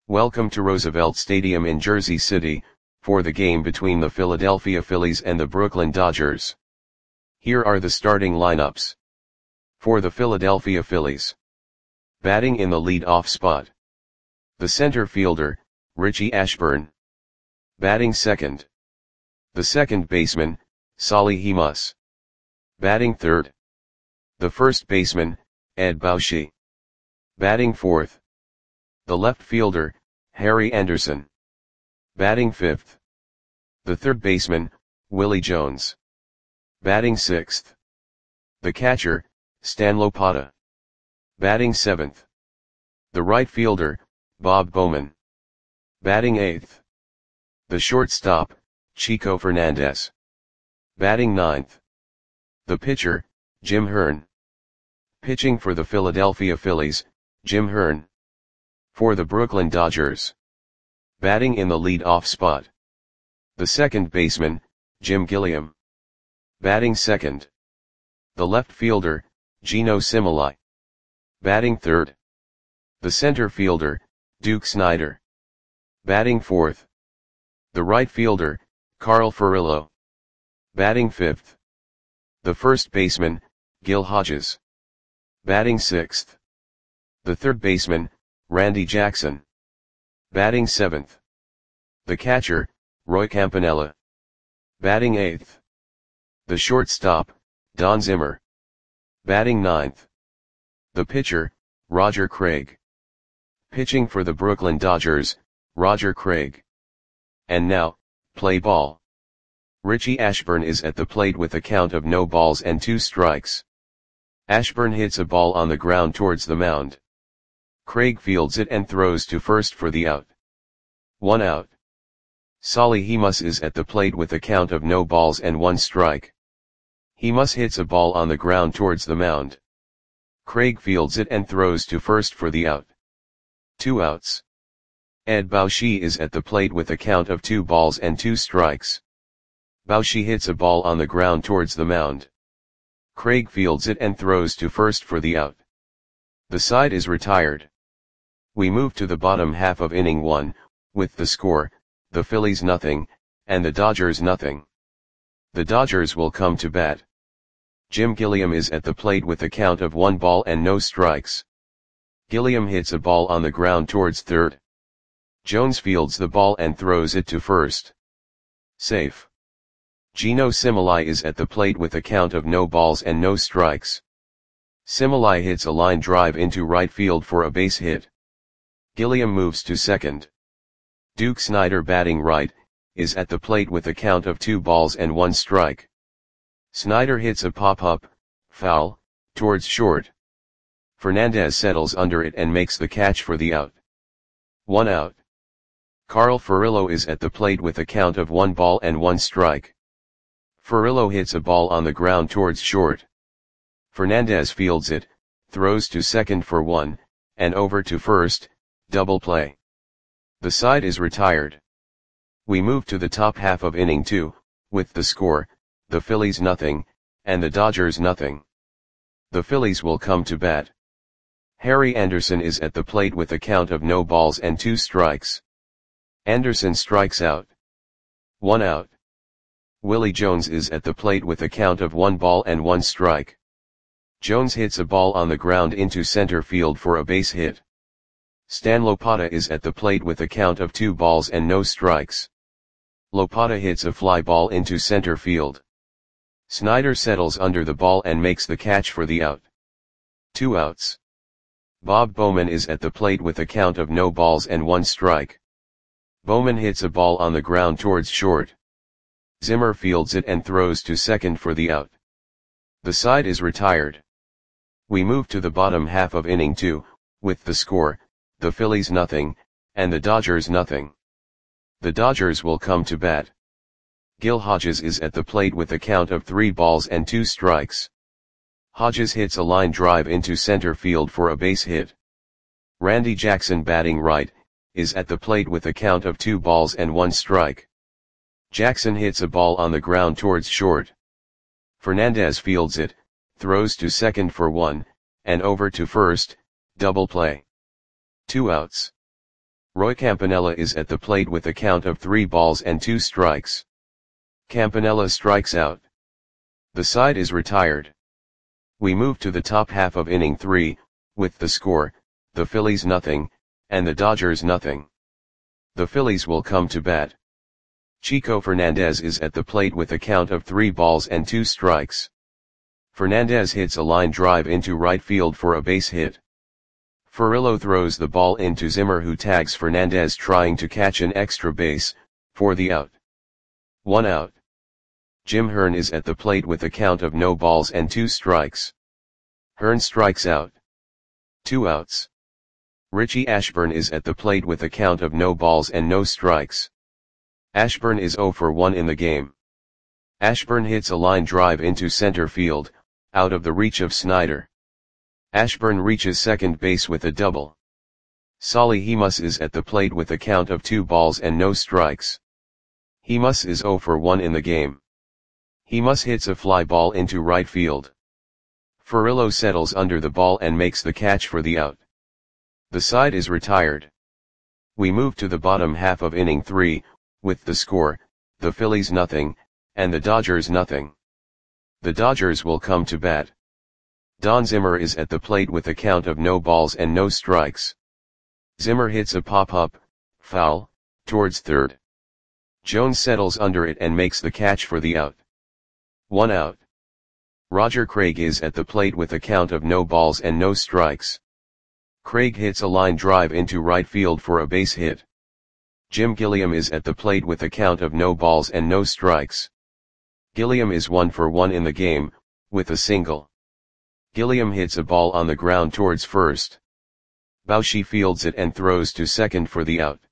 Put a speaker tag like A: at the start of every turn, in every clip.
A: Welcome to Roosevelt Stadium in Jersey City, for the game between the Philadelphia Phillies and the Brooklyn Dodgers. Here are the starting lineups. For the Philadelphia Phillies. Batting in the lead-off spot. The center fielder, Richie Ashburn. Batting second. The second baseman, Solly Hemus. Batting third. The first baseman, Ed Bauschy. Batting fourth. The left fielder, Harry Anderson. Batting fifth. The third baseman, Willie Jones. Batting sixth. The catcher, Stan Lopata. Batting seventh. The right fielder, Bob Bowman. Batting eighth. The shortstop, Chico Fernandez. Batting ninth. The pitcher, Jim Hearn. Pitching for the Philadelphia Phillies, Jim Hearn. For the Brooklyn Dodgers. Batting in the lead-off spot. The second baseman, Jim Gilliam. Batting second. The left fielder, Geno Similai. Batting third. The center fielder, Duke Snider. Batting fourth. The right fielder, Carl Furillo. Batting fifth. The first baseman, Gil Hodges. Batting sixth. The third baseman, Randy Jackson. Batting seventh. The catcher, Roy Campanella. Batting eighth. The shortstop, Don Zimmer. Batting ninth. The pitcher, Roger Craig. Pitching for the Brooklyn Dodgers, Roger Craig. And now, play ball. Richie Ashburn is at the plate with a count of no balls and 2 strikes. Ashburn hits a ball on the ground towards the mound. Craig fields it and throws to first for the out. 1 out. Solly Hemus is at the plate with a count of no balls and 1 strike. Hemus hits a ball on the ground towards the mound. Craig fields it and throws to first for the out. 2 outs. Ed Bauschy is at the plate with a count of 2 balls and 2 strikes. Bauschy hits a ball on the ground towards the mound. Craig fields it and throws to first for the out. The side is retired. We move to the bottom half of inning 1, with the score, the Phillies nothing, and the Dodgers nothing. The Dodgers will come to bat. Jim Gilliam is at the plate with a count of 1 ball and no strikes. Gilliam hits a ball on the ground towards third. Jones fields the ball and throws it to first. Safe. Geno Similai is at the plate with a count of no balls and no strikes. Similai hits a line drive into right field for a base hit. Gilliam moves to second. Duke Snider, batting right, is at the plate with a count of 2 balls and 1 strike. Snider hits a pop-up, foul, towards short. Fernandez settles under it and makes the catch for the out. 1 out. Carl Furillo is at the plate with a count of 1 ball and 1 strike. Furillo hits a ball on the ground towards short. Fernandez fields it, throws to second for 1, and over to first, double play. The side is retired. We move to the top half of inning 2, with the score, the Phillies nothing, and the Dodgers nothing. The Phillies will come to bat. Harry Anderson is at the plate with a count of no balls and 2 strikes. Anderson strikes out. 1 out. Willie Jones is at the plate with a count of 1 ball and 1 strike. Jones hits a ball on the ground into center field for a base hit. Stan Lopata is at the plate with a count of 2 balls and no strikes. Lopata hits a fly ball into center field. Snider settles under the ball and makes the catch for the out. 2 outs. Bob Bowman is at the plate with a count of no balls and 1 strike. Bowman hits a ball on the ground towards short. Zimmer fields it and throws to second for the out. The side is retired. We move to the bottom half of inning 2, with the score, the Phillies nothing, and the Dodgers nothing. The Dodgers will come to bat. Gil Hodges is at the plate with a count of 3 balls and 2 strikes. Hodges hits a line drive into center field for a base hit. Randy Jackson, batting right, is at the plate with a count of 2 balls and 1 strike. Jackson hits a ball on the ground towards short. Fernandez fields it, throws to second for 1, and over to first, double play. 2 outs. Roy Campanella is at the plate with a count of 3 balls and 2 strikes. Campanella strikes out. The side is retired. We move to the top half of inning 3, with the score, the Phillies nothing, and the Dodgers nothing. The Phillies will come to bat. Chico Fernandez is at the plate with a count of 3 balls and 2 strikes. Fernandez hits a line drive into right field for a base hit. Furillo throws the ball into Zimmer, who tags Fernandez trying to catch an extra base, for the out. 1 out. Jim Hearn is at the plate with a count of no balls and 2 strikes. Hearn strikes out. 2 outs. Richie Ashburn is at the plate with a count of no balls and no strikes. Ashburn is 0 for 1 in the game. Ashburn hits a line drive into center field, out of the reach of Snyder. Ashburn reaches second base with a double. Solly Hemus is at the plate with a count of 2 balls and no strikes. Hemus is 0 for 1 in the game. Hemus hits a fly ball into right field. Furillo settles under the ball and makes the catch for the out. The side is retired. We move to the bottom half of inning 3, with the score, the Phillies nothing, and the Dodgers nothing. The Dodgers will come to bat. Don Zimmer is at the plate with a count of no balls and no strikes. Zimmer hits a pop-up, foul, towards third. Jones settles under it and makes the catch for the out. 1 out. Roger Craig is at the plate with a count of no balls and no strikes. Craig hits a line drive into right field for a base hit. Jim Gilliam is at the plate with a count of no balls and no strikes. Gilliam is 1 for 1 in the game, with a single. Gilliam hits a ball on the ground towards first. Bauchi fields it and throws to second for the out.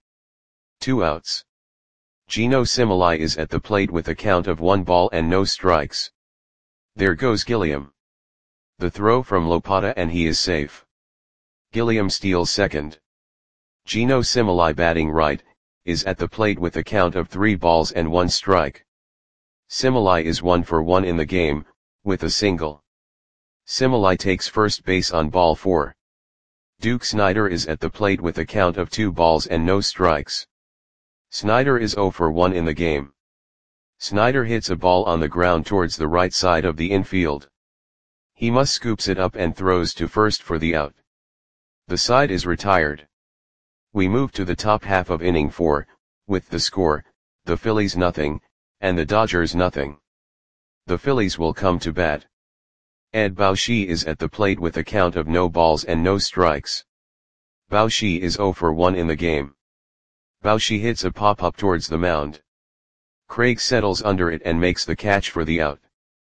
A: 2 outs. Gino Similai is at the plate with a count of 1 ball and no strikes. There goes Gilliam. The throw from Lopata and he is safe. Gilliam steals second. Gino Similai, batting right, is at the plate with a count of 3 balls and 1 strike. Similai is 1 for 1 in the game, with a single. Similai takes first base on ball 4. Duke Snider is at the plate with a count of 2 balls and no strikes. Snider is 0 for 1 in the game. Snider hits a ball on the ground towards the right side of the infield. Hemus scoops it up and throws to first for the out. The side is retired. We move to the top half of inning 4, with the score, the Phillies nothing, and the Dodgers nothing. The Phillies will come to bat. Ed Bauchi is at the plate with a count of no balls and no strikes. Bauchi is 0 for 1 in the game. Bauchi hits a pop-up towards the mound. Craig settles under it and makes the catch for the out.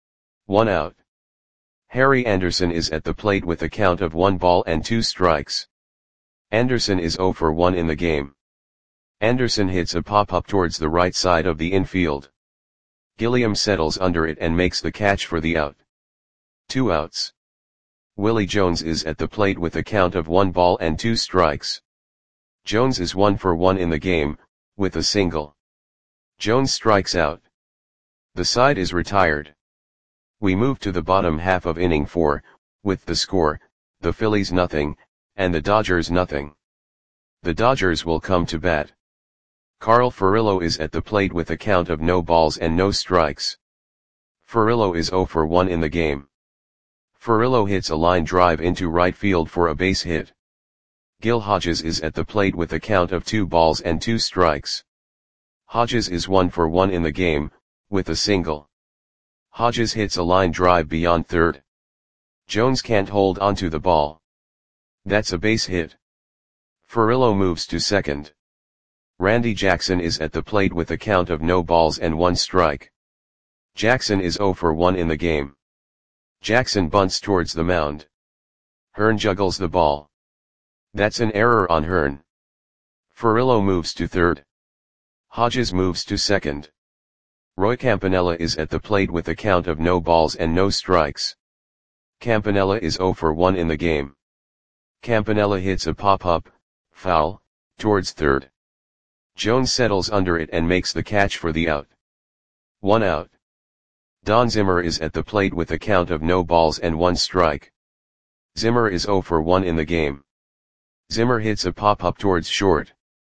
A: 1 out. Harry Anderson is at the plate with a count of 1 ball and 2 strikes. Anderson is 0 for 1 in the game. Anderson hits a pop-up towards the right side of the infield. Gilliam settles under it and makes the catch for the out. 2 outs. Willie Jones is at the plate with a count of 1 ball and 2 strikes. Jones is 1 for 1 in the game, with a single. Jones strikes out. The side is retired. We move to the bottom half of inning 4, with the score, the Phillies nothing, and the Dodgers nothing. The Dodgers will come to bat. Carl Furillo is at the plate with a count of no balls and no strikes. Furillo is 0 for 1 in the game. Furillo hits a line drive into right field for a base hit. Gil Hodges is at the plate with a count of 2 balls and 2 strikes. Hodges is 1 for 1 in the game, with a single. Hodges hits a line drive beyond third. Jones can't hold onto the ball. That's a base hit. Furillo moves to second. Randy Jackson is at the plate with a count of no balls and 1 strike. Jackson is 0 for 1 in the game. Jackson bunts towards the mound. Hearn juggles the ball. That's an error on Hearn. Furillo moves to third. Hodges moves to second. Roy Campanella is at the plate with a count of no balls and no strikes. Campanella is 0 for 1 in the game. Campanella hits a pop-up, foul, towards third. Jones settles under it and makes the catch for the out. 1 out. Don Zimmer is at the plate with a count of no balls and 1 strike. Zimmer is 0 for 1 in the game. Zimmer hits a pop-up towards short.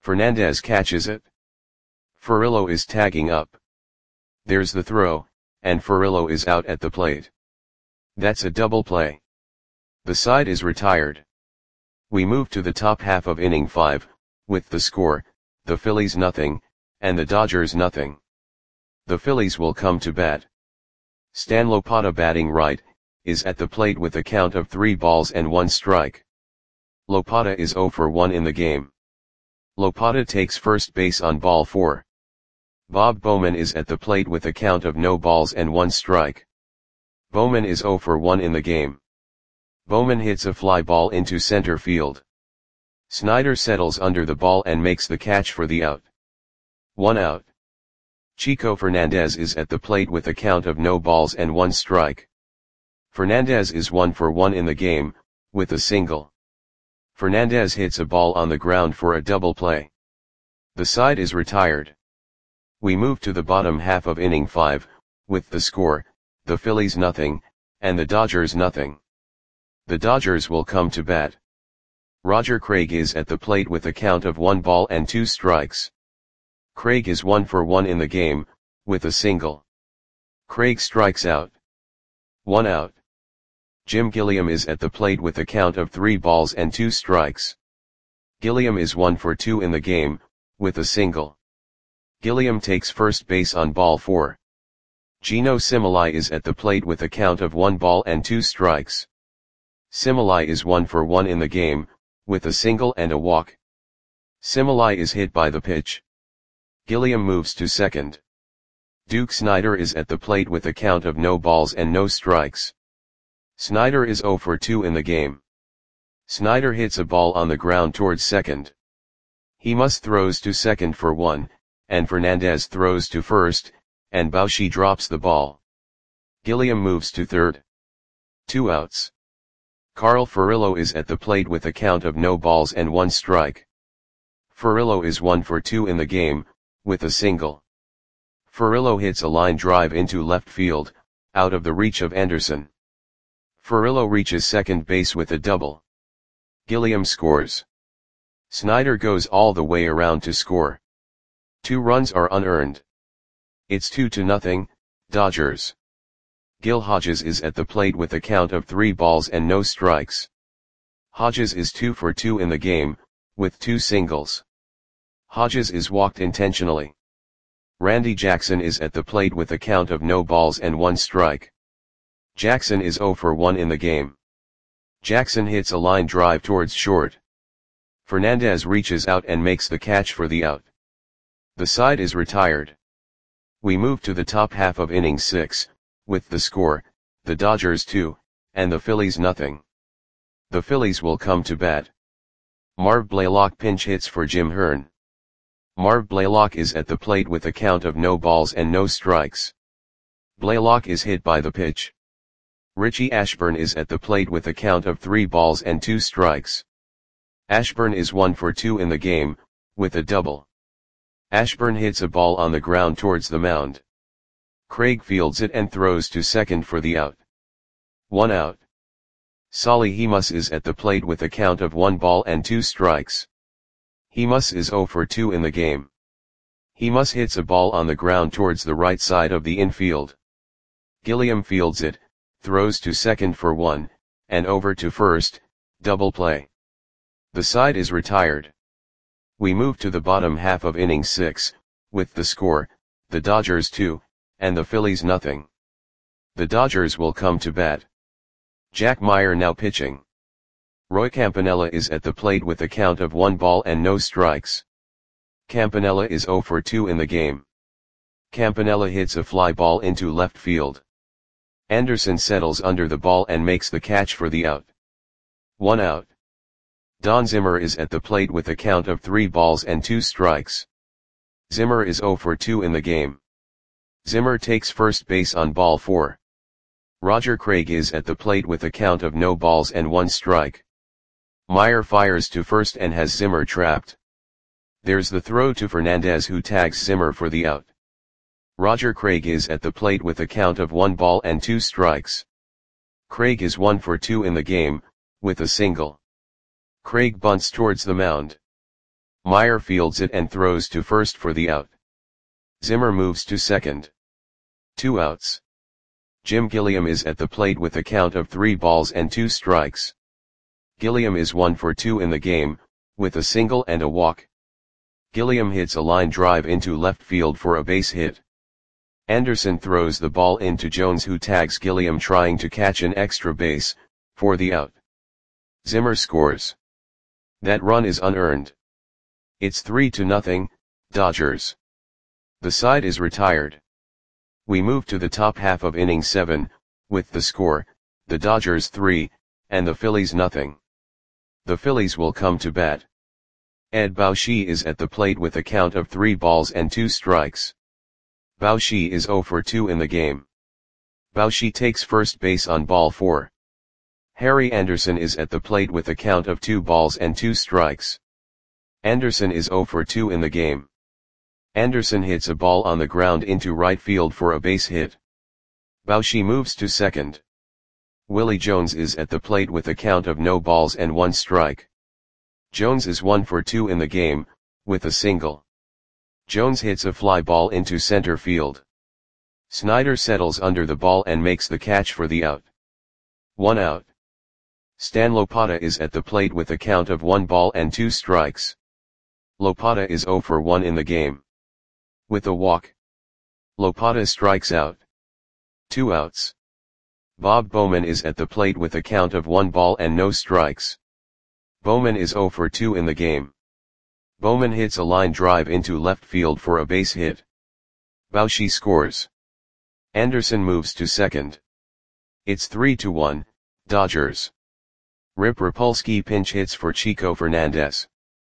A: Fernandez catches it. Furillo is tagging up. There's the throw, and Furillo is out at the plate. That's a double play. The side is retired. We move to the top half of inning 5, with the score, the Phillies nothing, and the Dodgers nothing. The Phillies will come to bat. Stan Lopata, batting right, is at the plate with a count of 3 balls and 1 strike. Lopata is 0 for 1 in the game. Lopata takes first base on ball 4. Bob Bowman is at the plate with a count of no balls and 1 strike. Bowman is 0 for 1 in the game. Bowman hits a fly ball into center field. Snyder settles under the ball and makes the catch for the out. 1 out. Chico Fernandez is at the plate with a count of no balls and 1 strike. Fernandez is 1 for 1 in the game, with a single. Fernandez hits a ball on the ground for a double play. The side is retired. We move to the bottom half of inning 5, with the score, the Phillies nothing, and the Dodgers nothing. The Dodgers will come to bat. Roger Craig is at the plate with a count of 1 ball and 2 strikes. Craig is 1 for 1 in the game, with a single. Craig strikes out. 1 out. Jim Gilliam is at the plate with a count of 3 balls and 2 strikes. Gilliam is 1 for 2 in the game, with a single. Gilliam takes first base on ball 4. Gino Similai is at the plate with a count of 1 ball and 2 strikes. Similai is 1 for 1 in the game, with a single and a walk. Similai is hit by the pitch. Gilliam moves to second. Duke Snider is at the plate with a count of no balls and no strikes. Snider is 0 for 2 in the game. Snider hits a ball on the ground towards second. He must throws to second for 1, and Fernandez throws to first, and Bauchi drops the ball. Gilliam moves to third. 2 outs. Carl Furillo is at the plate with a count of no balls and 1 strike. Furillo is 1 for 2 in the game, with a single. Furillo hits a line drive into left field, out of the reach of Anderson. Furillo reaches second base with a double. Gilliam scores. Snyder goes all the way around to score. 2 runs are unearned. It's 2-0, Dodgers. Gil Hodges is at the plate with a count of 3 balls and no strikes. Hodges is 2 for 2 in the game, with 2 singles. Hodges is walked intentionally. Randy Jackson is at the plate with a count of no balls and 1 strike. Jackson is 0 for 1 in the game. Jackson hits a line drive towards short. Fernandez reaches out and makes the catch for the out. The side is retired. We move to the top half of inning 6, with the score, the Dodgers 2, and the Phillies nothing. The Phillies will come to bat. Marv Blaylock pinch hits for Jim Hearn. Marv Blaylock is at the plate with a count of no balls and no strikes. Blaylock is hit by the pitch. Richie Ashburn is at the plate with a count of 3 balls and 2 strikes. Ashburn is 1 for 2 in the game, with a double. Ashburn hits a ball on the ground towards the mound. Craig fields it and throws to second for the out. 1 out. Solly Hemus is at the plate with a count of 1 ball and 2 strikes. Hemus is 0 for 2 in the game. Hemus hits a ball on the ground towards the right side of the infield. Gilliam fields it, throws to second for 1, and over to first, double play. The side is retired. We move to the bottom half of inning 6, with the score, the Dodgers 2, and the Phillies nothing. The Dodgers will come to bat. Jack Meyer now pitching. Roy Campanella is at the plate with a count of 1 ball and no strikes. Campanella is 0 for 2 in the game. Campanella hits a fly ball into left field. Anderson settles under the ball and makes the catch for the out. 1 out. Don Zimmer is at the plate with a count of 3 balls and 2 strikes. Zimmer is 0 for 2 in the game. Zimmer takes first base on ball 4. Roger Craig is at the plate with a count of no balls and 1 strike. Meyer fires to first and has Zimmer trapped. There's the throw to Fernandez, who tags Zimmer for the out. Roger Craig is at the plate with a count of 1 ball and 2 strikes. Craig is 1 for 2 in the game, with a single. Craig bunts towards the mound. Meyer fields it and throws to first for the out. Zimmer moves to second. 2 outs. Jim Gilliam is at the plate with a count of 3 balls and 2 strikes. Gilliam is 1 for 2 in the game, with a single and a walk. Gilliam hits a line drive into left field for a base hit. Anderson throws the ball into Jones, who tags Gilliam trying to catch an extra base, for the out. Zimmer scores. That run is unearned. It's 3-0, Dodgers. The side is retired. We move to the top half of inning 7, with the score, the Dodgers 3, and the Phillies nothing. The Phillies will come to bat. Ed Bauschy is at the plate with a count of 3 balls and 2 strikes. Bauschy is 0 for 2 in the game. Bauschy takes first base on ball 4. Harry Anderson is at the plate with a count of 2 balls and 2 strikes. Anderson is 0 for 2 in the game. Anderson hits a ball on the ground into right field for a base hit. Bauschy moves to second. Willie Jones is at the plate with a count of no balls and 1 strike. Jones is 1 for 2 in the game, with a single. Jones hits a fly ball into center field. Snyder settles under the ball and makes the catch for the out. 1 out. Stan Lopata is at the plate with a count of 1 ball and 2 strikes. Lopata is 0 for 1 in the game. With a walk, Lopata strikes out. 2 outs. Bob Bowman is at the plate with a count of 1 ball and no strikes. Bowman is 0 for 2 in the game. Bowman hits a line drive into left field for a base hit. Bauschy scores. Anderson moves to second. It's 3-1, Dodgers. Rip Rapolsky pinch hits for Chico Fernandez.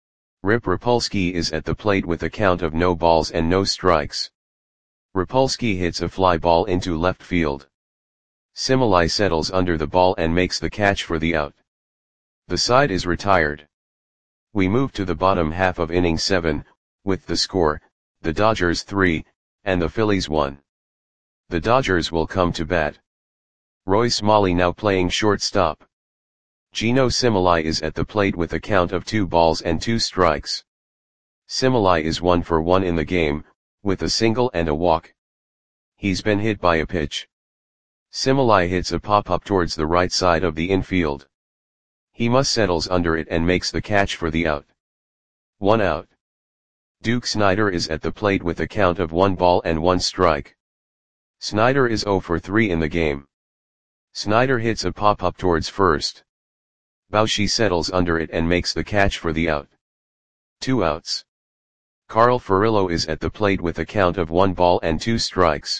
A: Rip Rapolsky is at the plate with a count of no balls and no strikes. Rapolsky hits a fly ball into left field. Similai settles under the ball and makes the catch for the out. The side is retired. We move to the bottom half of inning 7, with the score, the Dodgers 3, and the Phillies 1. The Dodgers will come to bat. Roy Smalley now playing shortstop. Gino Similai is at the plate with a count of 2 balls and 2 strikes. Similai is 1 for 1 in the game, with a single and a walk. He's been hit by a pitch. Similai hits a pop-up towards the right side of the infield. He must settles under it and makes the catch for the out. 1 out. Duke Snider is at the plate with a count of 1 ball and 1 strike. Snider is 0 for 3 in the game. Snider hits a pop-up towards first. Bauschy settles under it and makes the catch for the out. 2 outs. Carl Furillo is at the plate with a count of 1 ball and 2 strikes.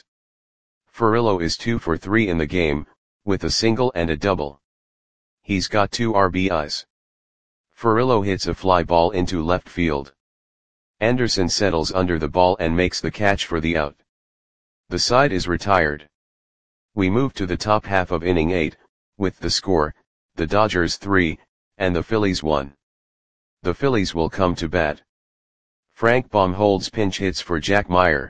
A: Furillo is 2 for 3 in the game, with a single and a double. He's got 2 RBIs. Furillo hits a fly ball into left field. Anderson settles under the ball and makes the catch for the out. The side is retired. We move to the top half of inning 8, with the score, the Dodgers 3, and the Phillies 1. The Phillies will come to bat. Frank Baumholtz pinch hits for Jack Meyer.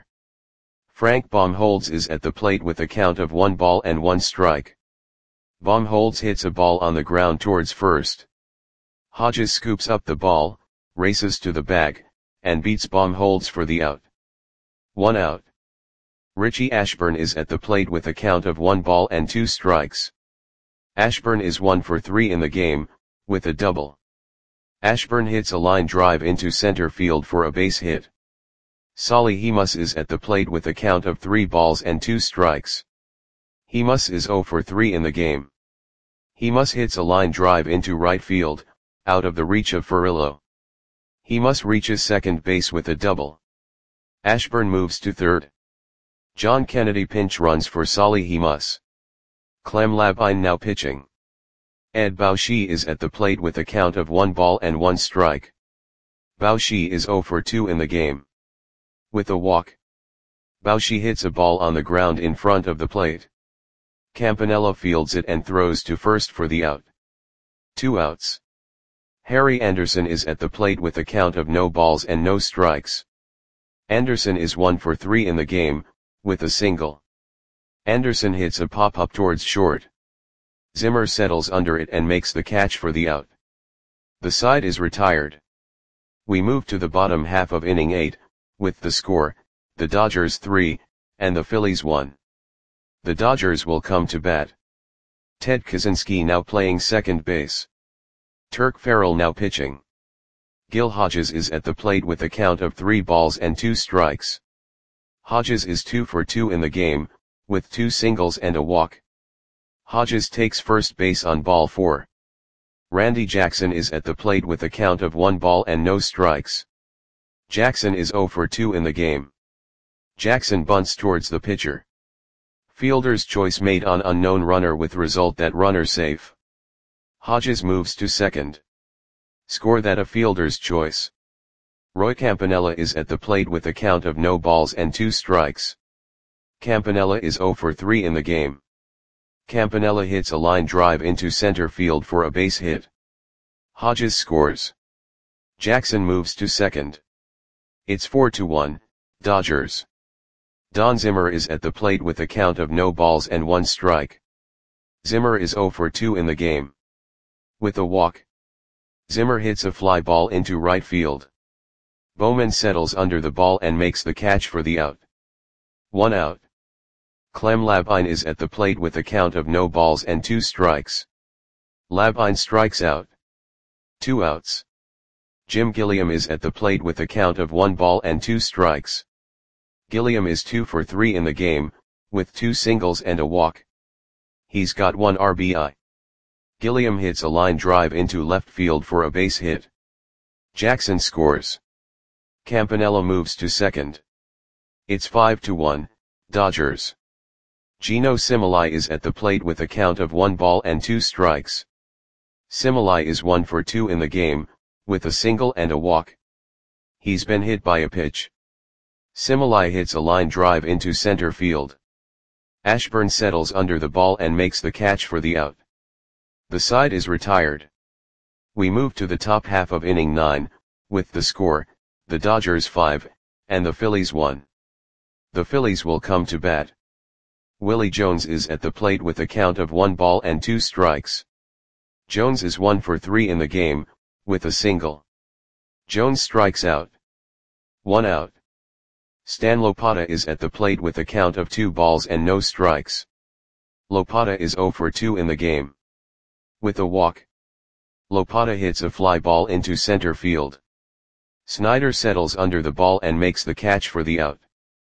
A: Frank Baumholtz is at the plate with a count of 1 ball and 1 strike. Baumholtz hits a ball on the ground towards first. Hodges scoops up the ball, races to the bag, and beats Baumholtz for the out. 1 out. Richie Ashburn is at the plate with a count of 1 ball and 2 strikes. Ashburn is 1 for 3 in the game, with a double. Ashburn hits a line drive into center field for a base hit. Solly Hemus is at the plate with a count of 3 balls and 2 strikes. Hemus is 0 for 3 in the game. Hemus hits a line drive into right field, out of the reach of Furillo. Hemus reaches second base with a double. Ashburn moves to third. John Kennedy pinch runs for Solly Hemus. Clem Labine now pitching. Ed Bauschy is at the plate with a count of 1 ball and 1 strike. Bauschy is 0 for 2 in the game. With a walk, Bauschy hits a ball on the ground in front of the plate. Campanella fields it and throws to first for the out. 2 outs. Harry Anderson is at the plate with a count of no balls and no strikes. Anderson is 1 for 3 in the game, with a single. Anderson hits a pop-up towards short. Zimmer settles under it and makes the catch for the out. The side is retired. We move to the bottom half of inning 8, with the score, the Dodgers 3, and the Phillies 1. The Dodgers will come to bat. Ted Kaczynski now playing second base. Turk Farrell now pitching. Gil Hodges is at the plate with a count of 3 balls and 2 strikes. Hodges is 2 for 2 in the game, with 2 singles and a walk. Hodges takes first base on ball 4. Randy Jackson is at the plate with a count of 1 ball and no strikes. Jackson is 0 for 2 in the game. Jackson bunts towards the pitcher. Fielder's choice made on unknown runner with result that runner safe. Hodges moves to second. Score that a fielder's choice. Roy Campanella is at the plate with a count of no balls and 2 strikes. Campanella is 0 for 3 in the game. Campanella hits a line drive into center field for a base hit. Hodges scores. Jackson moves to second. It's 4-1, Dodgers. Don Zimmer is at the plate with a count of no balls and 1 strike. Zimmer is 0 for 2 in the game. With a walk, Zimmer hits a fly ball into right field. Bowman settles under the ball and makes the catch for the out. 1 out. Clem Labine is at the plate with a count of no balls and 2 strikes. Labine strikes out. 2 outs. Jim Gilliam is at the plate with a count of 1 ball and 2 strikes. Gilliam is 2 for 3 in the game, with 2 singles and a walk. He's got 1 RBI. Gilliam hits a line drive into left field for a base hit. Jackson scores. Campanella moves to second. It's 5-1, Dodgers. Geno Similai is at the plate with a count of 1 ball and 2 strikes. Similai is 1 for 2 in the game, with a single and a walk. He's been hit by a pitch. Similai hits a line drive into center field. Ashburn settles under the ball and makes the catch for the out. The side is retired. We move to the top half of inning 9, with the score, the Dodgers 5, and the Phillies 1. The Phillies will come to bat. Willie Jones is at the plate with a count of 1 ball and 2 strikes. Jones is 1 for 3 in the game, with a single. Jones strikes out. 1 out. Stan Lopata is at the plate with a count of 2 balls and no strikes. Lopata is 0 for 2 in the game. With a walk, Lopata hits a fly ball into center field. Snyder settles under the ball and makes the catch for the out.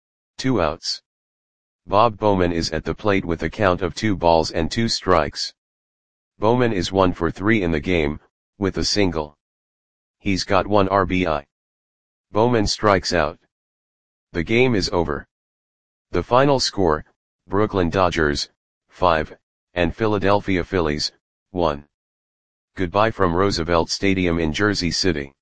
A: 2 outs. Bob Bowman is at the plate with a count of 2 balls and 2 strikes. Bowman is 1 for 3 in the game, with a single. He's got 1 RBI. Bowman strikes out. The game is over. The final score, Brooklyn Dodgers, 5, and Philadelphia Phillies, 1. Goodbye from Roosevelt Stadium in Jersey City.